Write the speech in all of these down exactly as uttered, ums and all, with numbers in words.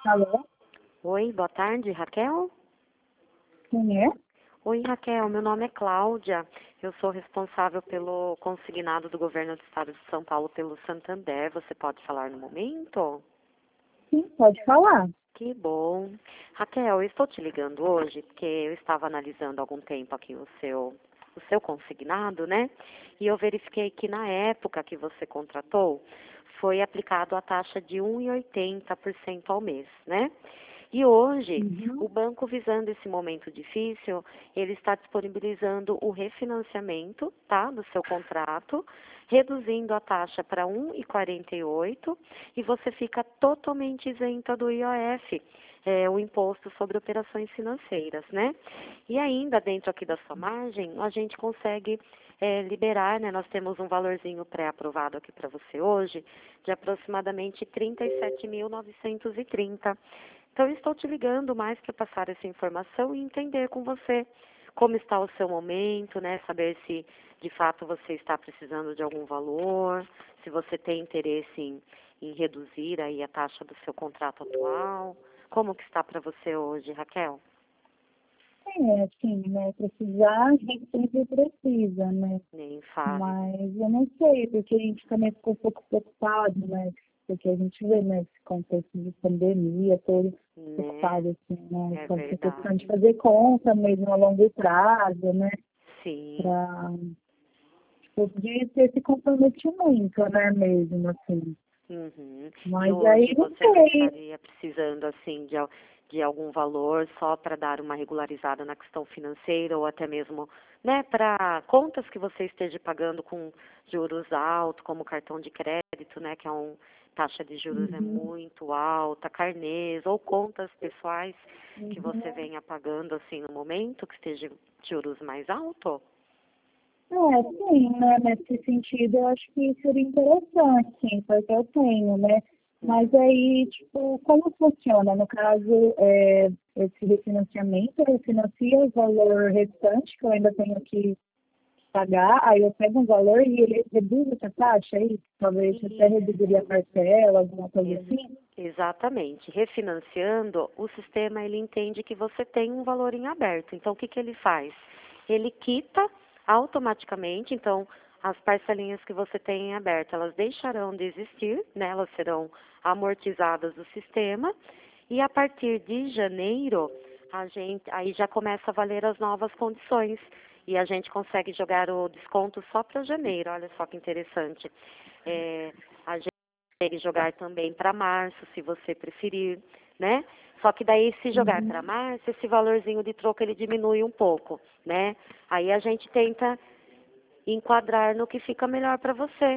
Alô? Oi, boa tarde, Raquel? Quem é? Oi, Raquel, meu nome é Cláudia. Eu sou responsável pelo consignado do governo do estado de São Paulo pelo Santander. Você pode falar no momento? Sim, pode falar. Que bom. Raquel, eu estou te ligando hoje porque eu estava analisando há algum tempo aqui o seu, o seu consignado, né? E eu verifiquei que na época que você contratou, foi aplicado a taxa de um vírgula oitenta por cento ao mês, né? E hoje, Uhum. o banco, visando esse momento difícil, ele está disponibilizando o refinanciamento, tá, do seu contrato, reduzindo a taxa para um vírgula quarenta e oito e você fica totalmente isenta do I O F, é, o imposto sobre operações financeiras, né? E ainda dentro aqui da sua margem, a gente consegue é, liberar, né? Nós temos um valorzinho pré-aprovado aqui para você hoje, de aproximadamente trinta e sete mil novecentos e trinta. Então, eu estou te ligando mais para passar essa informação e entender com você como está o seu momento, né? Saber se de fato você está precisando de algum valor, se você tem interesse em, em reduzir aí a taxa do seu contrato atual. Como que está para você hoje, Raquel? É, assim, né? Precisar, a gente sempre precisa, né? Nem fale. Mas eu não sei, porque a gente também ficou um pouco preocupado, né? Porque a gente vê nesse contexto de pandemia, todo Né? preocupado, assim, né? É Com essa questão de verdade. fazer conta mesmo a longo prazo, né? Sim. Pra, tipo, de ter esse comprometimento, né? Mesmo, assim. Uhum. E Mas aí, hoje não você não sei. estaria precisando assim de, al- de algum valor só para dar uma regularizada na questão financeira ou até mesmo, né, para contas que você esteja pagando com juros altos, como cartão de crédito, né, que é um taxa de juros é Uhum, muito alta, carnês ou contas pessoais que você uhum. venha pagando assim no momento que esteja juros mais alto? É, sim, né? Nesse sentido, eu acho que seria interessante, sim, porque eu tenho, né? Mas Uhum. aí, tipo, como funciona? No caso, é, esse refinanciamento, ele financia o valor restante que eu ainda tenho que pagar, aí eu pego um valor e ele reduz essa taxa aí, talvez até reduziria a Isso. parcela, alguma coisa Ex- assim. Exatamente. Refinanciando, o sistema ele entende que você tem um valor em aberto. Então, o que que ele faz? Ele quita automaticamente, então, as parcelinhas que você tem em aberto, elas deixarão de existir, né? Elas serão amortizadas do sistema. E a partir de janeiro, a gente, aí já começa a valer as novas condições. E a gente consegue jogar o desconto só para janeiro. Olha só que interessante. É, a consegue jogar também para março, se você preferir, né? Só que daí, se jogar para Uhum. março, esse valorzinho de troco ele diminui um pouco, né? Aí a gente tenta enquadrar no que fica melhor para você.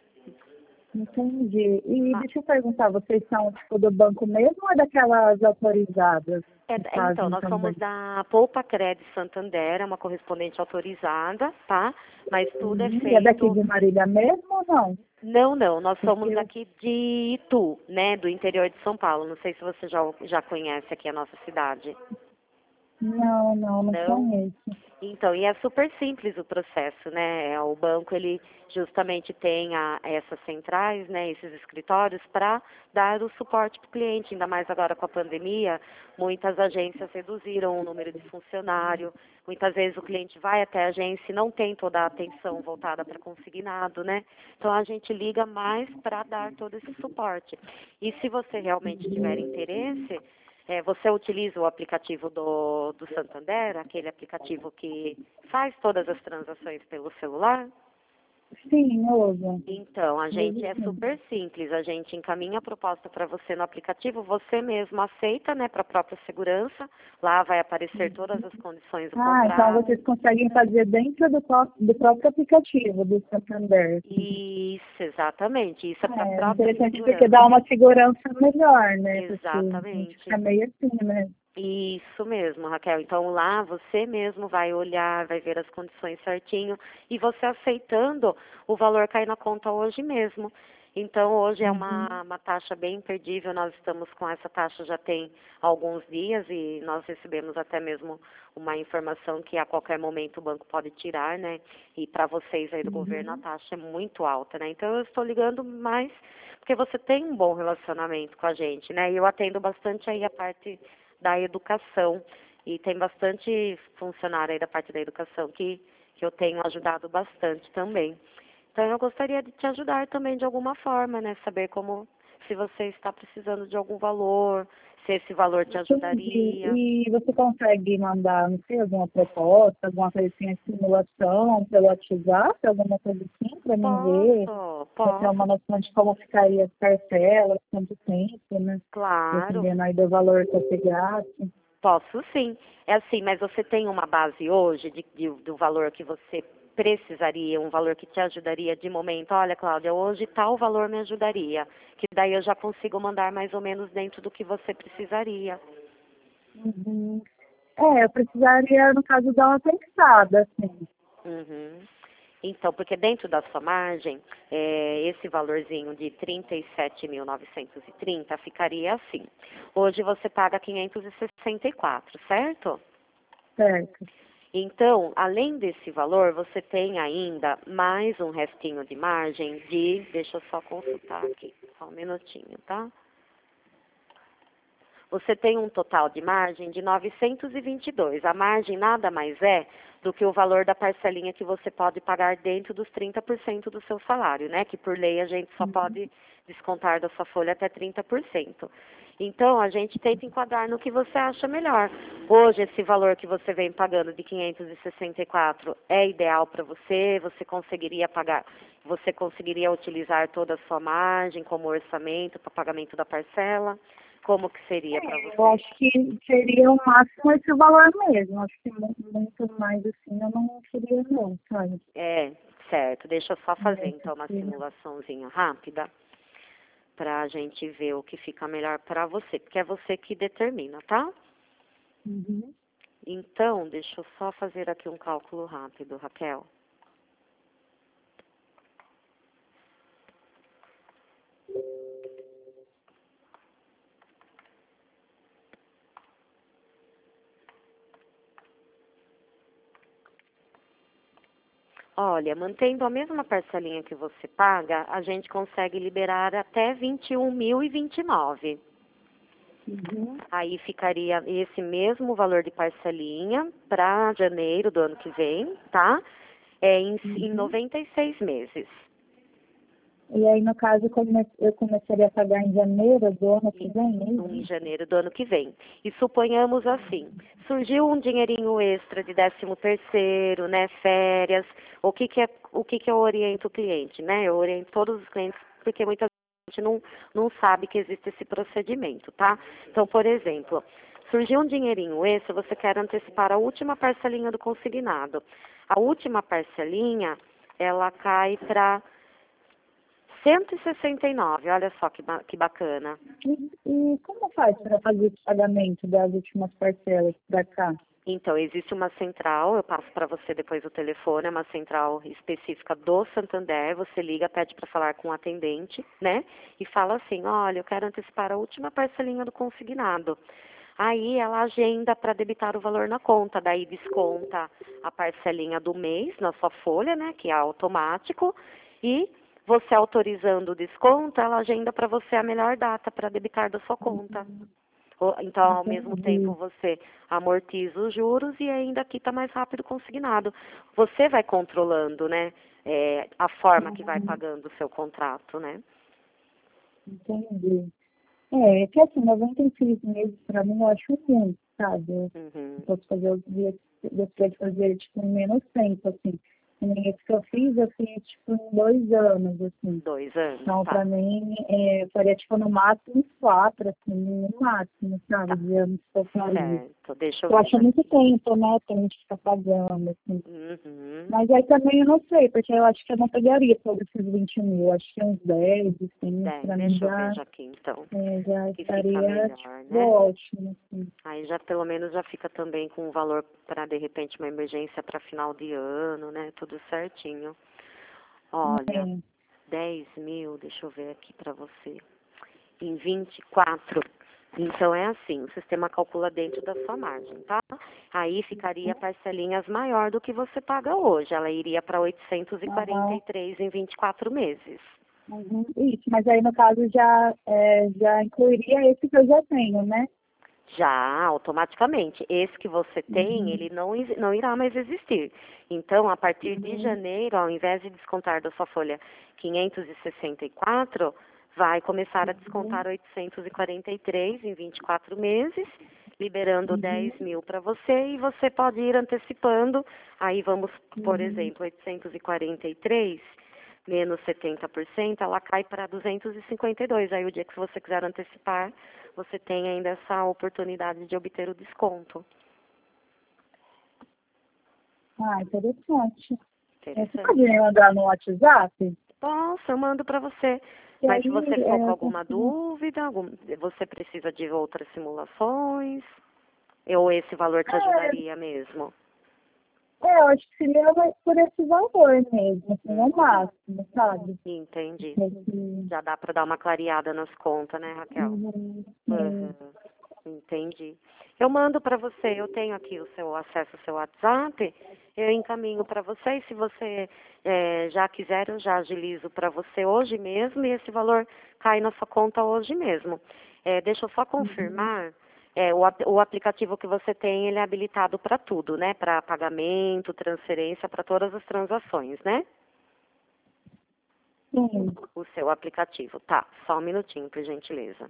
Entendi. E Ma- deixa eu perguntar, vocês são, tipo, do banco mesmo ou é daquelas autorizadas é- que é, então, fazem nós somos também? da Poupa Cred Santander, é uma correspondente autorizada, tá? Mas tudo é Uhum. E é daqui feito. de Marília mesmo ou não? Não, não, nós Porque somos eu... aqui de Itu, né? Do interior de São Paulo. Não sei se você já, já conhece aqui a nossa cidade. Não, não, não Não? conheço. Então, e é super simples o processo, né? É, o banco, ele justamente tem a, essas centrais, né, esses escritórios, para dar o suporte para o cliente, ainda mais agora com a pandemia, muitas agências reduziram o número de funcionário, muitas vezes o cliente vai até a agência e não tem toda a atenção voltada para consignado, né? Então, a gente liga mais para dar todo esse suporte. E se você realmente tiver interesse, é, você utiliza o aplicativo do, do Santander, aquele aplicativo que faz todas as transações pelo celular? Sim, uso. Então, a Uso gente é sim. super simples, a gente encaminha a proposta para você no aplicativo, você mesmo aceita, né, para a própria segurança, lá vai aparecer todas as condições do Ah, então contrato. vocês conseguem fazer dentro do, pró- do próprio aplicativo do Santander. Isso, exatamente, isso é para a É própria interessante porque dá segurança. uma segurança melhor, né? Porque a gente Exatamente. fica meio assim, né? Isso mesmo, Raquel. Então lá você mesmo vai olhar, vai ver as condições certinho e você aceitando, o valor cai na conta hoje mesmo. Então, hoje é Uhum. uma, uma taxa bem imperdível. Nós estamos com essa taxa já tem alguns dias e nós recebemos até mesmo uma informação que a qualquer momento o banco pode tirar, né? E para vocês aí do governo a Uhum. taxa é muito alta, né? Então, eu estou ligando mais porque você tem um bom relacionamento com a gente, né? E eu atendo bastante aí a parte da educação e tem bastante funcionário aí da parte da educação que, que eu tenho ajudado bastante também. Então, eu gostaria de te ajudar também de alguma forma, né? Saber como, se você está precisando de algum valor, se esse valor te Entendi. ajudaria. E você consegue mandar, não sei, alguma proposta, alguma coisa assim, simulação pelo WhatsApp, alguma coisa assim, para mim ver, Posso, para ter uma posso, noção de como ficaria as parcelas, quanto tempo, né? claro, Dependendo aí do valor que eu pegasse. posso sim. É assim, mas você tem uma base hoje de, de- do valor que você precisaria, um valor que te ajudaria de momento. Olha, Cláudia, hoje tal valor me ajudaria, que daí eu já consigo mandar mais ou menos dentro do que você precisaria. Uhum. É, eu precisaria, no caso, dar uma pensada, assim. Uhum. Então, porque dentro da sua margem, é, esse valorzinho de trinta e sete mil novecentos e trinta ficaria assim. Hoje você paga quinhentos e sessenta e quatro, certo? Certo. Então, além desse valor, você tem ainda mais um restinho de margem de, deixa eu só consultar aqui, só um minutinho, tá? Você tem um total de margem de novecentos e vinte e dois. A margem nada mais é do que o valor da parcelinha que você pode pagar dentro dos trinta por cento do seu salário, né? Que por lei a gente só Uhum. pode descontar da sua folha até trinta por cento. Então, a gente tenta enquadrar no que você acha melhor. Hoje, esse valor que você vem pagando de quinhentos e sessenta e quatro é ideal para você? Você conseguiria pagar, você conseguiria utilizar toda a sua margem como orçamento para pagamento da parcela? Como que seria para É, eu você? acho que seria o máximo esse valor mesmo. Acho que mu- muito mais assim eu não queria não, sabe? É, certo. Deixa eu só fazer É, então uma porque, simulaçãozinha rápida para a gente ver o que fica melhor para você, porque é você que determina, tá? uhum. Então, deixa eu só fazer aqui um cálculo rápido, Raquel. Olha, mantendo a mesma parcelinha que você paga, a gente consegue liberar até vinte e um mil e vinte e nove. Uhum. Aí ficaria esse mesmo valor de parcelinha para janeiro do ano que vem, tá? É em, em Uhum. noventa e seis meses. E aí, no caso, come- eu começaria a pagar em janeiro do ano que Em, vem em mesmo? janeiro do ano que vem. E suponhamos assim, surgiu um dinheirinho extra de décimo terceiro, né, férias, o que que é, o que que eu oriento o cliente, né? Eu oriento todos os clientes, porque muita gente não, não sabe que existe esse procedimento, tá? Então, por exemplo, surgiu um dinheirinho extra, você quer antecipar a última parcelinha do consignado. A última parcelinha, ela cai para cento e sessenta e nove, olha só que, ba- que bacana. E, e como faz para fazer esse pagamento das últimas parcelas para cá? Então, existe uma central, eu passo para você depois o telefone, é uma central específica do Santander, você liga, pede para falar com o atendente, né? E fala assim, olha, eu quero antecipar a última parcelinha do consignado. Aí ela agenda para debitar o valor na conta, daí desconta a parcelinha do mês na sua folha, né? Que é automático, e você autorizando o desconto, ela agenda para você a melhor data para debitar da sua conta. O- Então, ao mesmo tempo, Entendi. você amortiza os juros e ainda quita mais rápido o consignado. Você vai controlando, né, é, a forma que vai Uhum. pagando o seu contrato, né? Entendi. É, é que assim, noventa e seis meses para mim eu acho muito, sabe? Eu Uhum. posso fazer os dias, gostaria de fazer tipo em menos tempo, assim. E nem esse que eu fiz, eu fiz tipo em dois anos, assim. Dois anos, Então, tá. para mim, é, eu faria tipo no máximo uns quatro, assim, no máximo, sabe? Tá. De anos que eu faria. Certo. Deixa eu Eu ver acho muito aqui. tempo, né? Pra gente ficar pagando, assim. Uhum. Mas aí também eu não sei, porque eu acho que eu não pegaria todos esses vinte mil. Eu acho que uns dez, assim, Bem, pra mim deixa eu ver já, já aqui, então, é, já que fica estaria, melhor, tipo, né? ótimo, assim. Aí já, pelo menos, já fica também com um valor para, de repente, uma emergência para final de ano, né? Tudo certinho. Olha, É. dez mil, deixa eu ver aqui para você, em vinte e quatro. Então é assim, o sistema calcula dentro da sua margem, tá? Aí ficaria parcelinhas maior do que você paga hoje. Ela iria para oitocentos e quarenta e três em vinte e quatro meses. Uhum. Isso, mas aí no caso já, é, já incluiria esse que eu já tenho, né? Já, automaticamente. Esse que você tem, Uhum. ele não, não irá mais existir. Então, a partir de Uhum. janeiro, ao invés de descontar da sua folha quinhentos e sessenta e quatro, vai começar a descontar oitocentos e quarenta e três em vinte e quatro meses, liberando Uhum. dez mil para você e você pode ir antecipando. Aí vamos, por Uhum. exemplo, oitocentos e quarenta e três menos setenta por cento, ela cai para duzentos e cinquenta e dois. Aí o dia que você quiser antecipar, você tem ainda essa oportunidade de obter o desconto. Ah, interessante. Você Interessante. pode me mandar no WhatsApp? Posso, eu mando para você. E Mas se aí, você é, ficou com eu alguma consigo... dúvida, algum, você precisa de outras simulações, ou esse valor te É, ajudaria mesmo? é, eu acho que seria mais por esse valor mesmo, assim, Hum, no máximo, sabe? entendi. Esse... Já dá para dar uma clareada nas contas, né, Raquel? Uhum. Sim. Uhum. Entendi. Eu mando para você, eu tenho aqui o seu acesso ao seu WhatsApp, eu encaminho para você e se você eh, já quiser, eu já agilizo para você hoje mesmo e esse valor cai na sua conta hoje mesmo. Eh, deixa eu só confirmar, eh, o, ap- o aplicativo que você tem, ele é habilitado para tudo, né? Para pagamento, transferência, para todas as transações, né? Sim. O seu aplicativo. Tá, só um minutinho, por gentileza.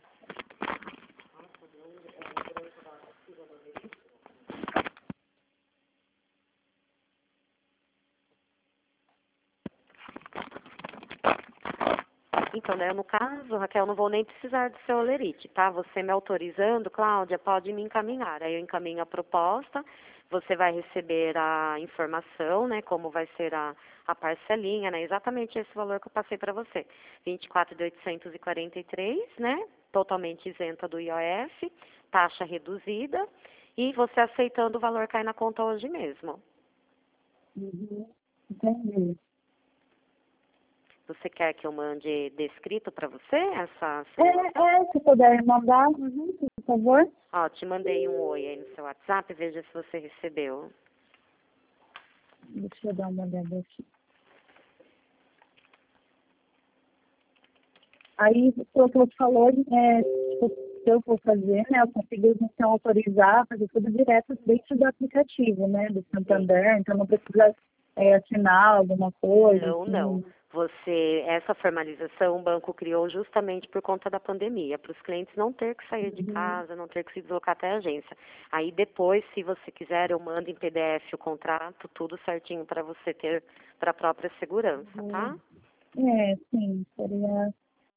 Então, né, no caso, Raquel, não vou nem precisar do seu olerite, tá? Você me autorizando, Cláudia, pode me encaminhar. Aí eu encaminho a proposta, você vai receber a informação, né, como vai ser a, a parcelinha, né, exatamente esse valor que eu passei para você. vinte e quatro mil oitocentos e quarenta e três, né, totalmente isenta do I O F, taxa reduzida, e você aceitando o valor cai na conta hoje mesmo. Uhum. Entendi. Você quer que eu mande descrito para você essa É, simulação? é, se puder me mandar, uhum, por favor. Ó, te mandei um oi aí no seu WhatsApp, veja se você recebeu. Deixa eu dar uma olhada aqui. Aí, pelo que você falou, é, tipo, se eu for fazer, né, eu consigo então autorizar, fazer tudo direto dentro do aplicativo, né, do Santander, então não precisa é, assinar alguma coisa, Não, não. assim. Você, essa formalização o banco criou justamente por conta da pandemia, para os clientes não ter que sair de Uhum. casa, não ter que se deslocar até a agência. Aí depois, se você quiser, eu mando em P D F o contrato, tudo certinho para você ter para a própria segurança, tá? É, sim, seria...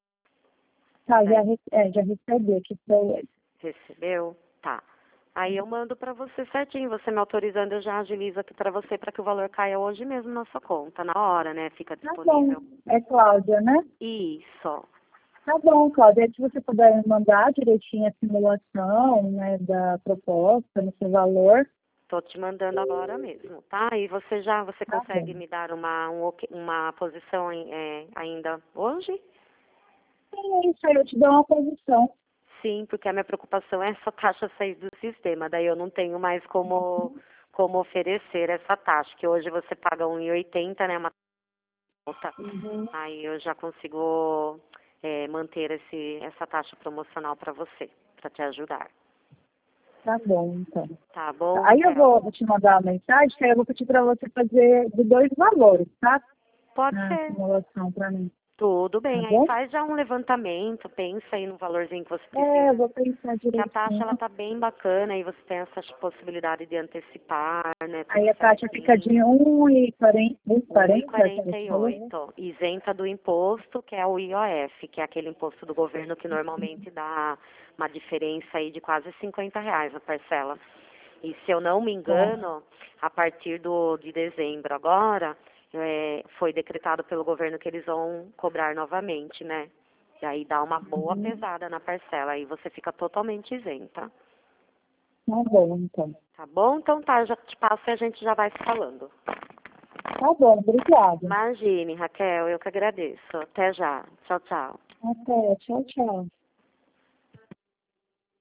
Tá, já, Daí, re- é, já recebi aqui. Pra... re- recebeu? Tá. Aí eu mando para você certinho, você me autorizando, eu já agilizo aqui para você para que o valor caia hoje mesmo na sua conta, na hora, né? Fica Tá bom, disponível. é Cláudia, né? Isso. Tá bom, Cláudia. Se você puder me mandar direitinho a simulação, né, da proposta, no seu valor, Tô te mandando agora mesmo, tá? E você já, você tá bom. consegue me dar uma, um ok- uma posição em- é, ainda hoje? Sim, é isso aí, eu te dou uma posição. Sim, porque a minha preocupação é essa taxa sair do sistema, daí eu não tenho mais como, como oferecer essa taxa, que hoje você paga um e oitenta, né, uma alta, Uhum. aí eu já consigo é, manter esse, essa taxa promocional para você, para te ajudar. Tá bom, então. Tá bom, Aí eu Raquel? vou, vou te mandar uma mensagem, que aí eu vou pedir para você fazer de dois valores, tá? Pode Na ser. simulação para mim, Tudo tá bem, aí bom? faz já um levantamento, pensa aí no valorzinho que você É, eu precisa. vou pensar Que a taxa direitinho. ela tá bem bacana e você tem essa possibilidade de antecipar, né, tudo Aí a taxa fica de certinho. um e quarenta, que você falou, né? um e quarenta e oito, isenta do imposto, que é o I O F, que é aquele imposto do governo que normalmente dá uma diferença aí de quase cinquenta reais na parcela. E se eu não me Tá. engano, a partir do, de dezembro agora, é, foi decretado pelo governo que eles vão cobrar novamente, né? E aí dá uma boa Uhum. pesada na parcela, aí você fica totalmente isenta. Tá bom, então. Tá bom? Então tá, eu já te passo e a gente já vai se falando. Tá bom, obrigada. Imagine, Raquel, eu que agradeço. Até já. Tchau, tchau. Até, tchau, tchau.